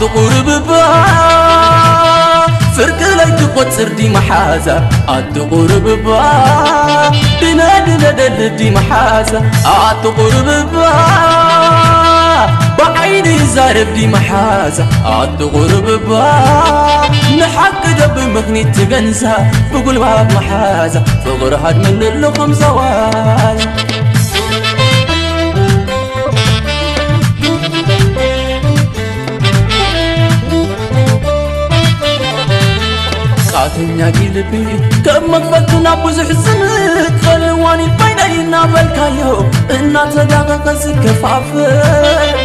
أتقرب با فرق لا تقصر دي محازة أتقرب با دنا دل دي محازة أتقرب با بعيني زارب دي محازة أتقرب با نحق دب مغني تجنزة بقول باب محازة فغر هاد من اللقم زوال قاتلنا قلبي كم مقبلتنا بوزح الزنك خلواني بينينا بالكايو إنا تداغق سكفافر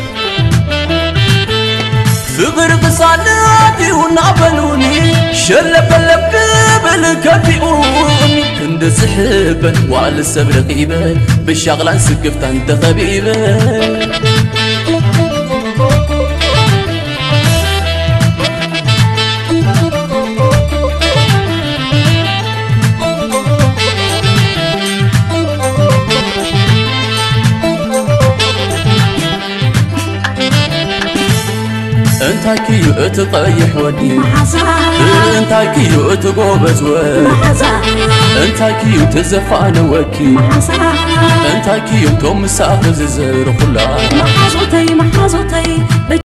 فقر بصالاتي ونعبلوني شلب اللب كفيوني كند سحبا وعلى السبر قيبا بالشغلان سقفت انت طبيبا انت كيو اتقيح ودي انت كيو اتقوبز ودي انت كيو تزفان وكي انت كيو توم ساقز زر خلا محازوتي